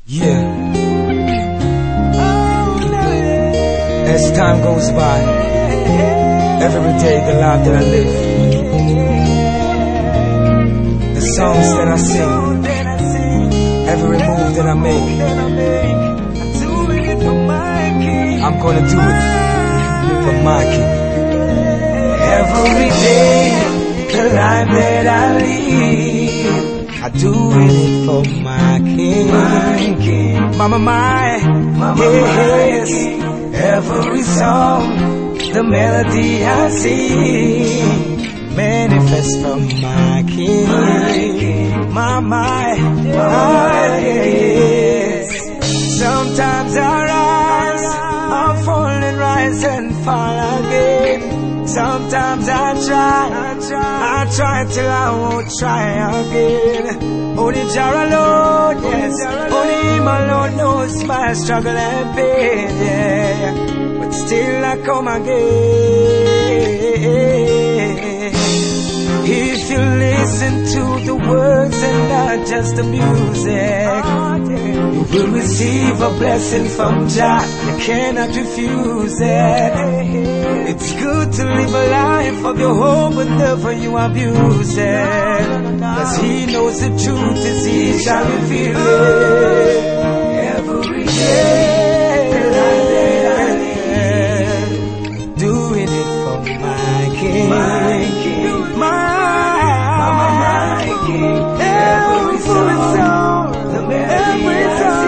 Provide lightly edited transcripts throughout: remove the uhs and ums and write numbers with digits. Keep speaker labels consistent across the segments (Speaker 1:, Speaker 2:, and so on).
Speaker 1: Yeah. As time goes by, every day the life that I live, the songs that I sing, every move that I make, I'm gonna do it for my king. Every day, the life that I live, I do it for my king. Mama, yes. Every song, the melody I sing, manifest from my king. My, yes. Sometimes I rise, I fall and rise and fall again. Sometimes I try till I won't try again. Only Jah alone, yes, only Him alone knows my struggle and pain, yeah. But still I come again. If you listen to the words and not just the music, you will receive a blessing from Jah. You cannot refuse it. It's good to live a life of your home, but never you abuse it. Cause He knows the truth is He shall reveal it. Every day doing it for my king. My king. Every song, the melody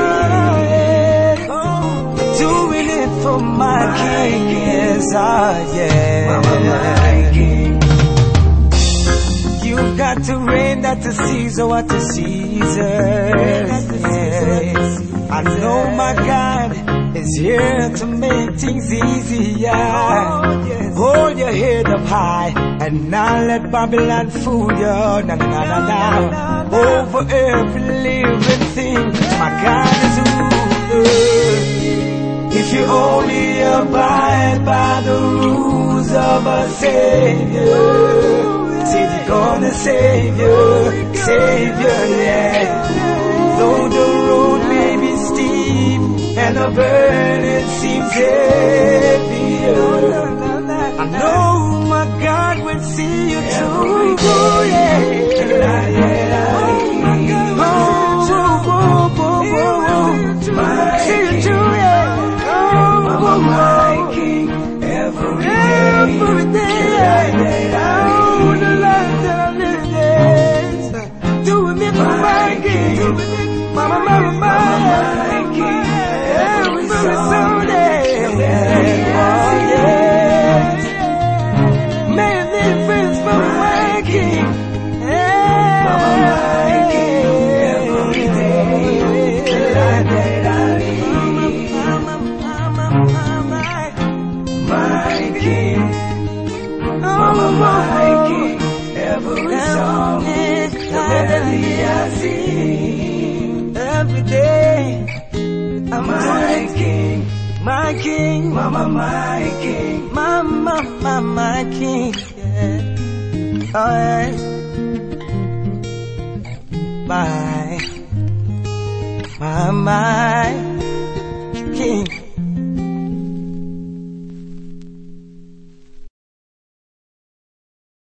Speaker 1: I sing, doing it for my king. Yes, yeah. My king. You've got to reign that the Caesar what the Caesars. I know my God is here to make things easier. Hold your head up high and not let Babylon fool you. Na. Over every living thing, my God is ruler. If you only abide by the rules of a Savior, say He's gonna save you, yeah. Though the road may be steep and the burden seems heavier, I know my God will see you through, yeah. See you through, yeah. My king, every day, oh, the life that I live, yes. Doing it for my king, my king, every Sunday, oh yes. Man, this is for my king, my king, every day, the life that I live. My king, my king, every song, the melody I sing, every day. My king, my king, mama, my king, mama, my king, yeah. Oh yeah. My king.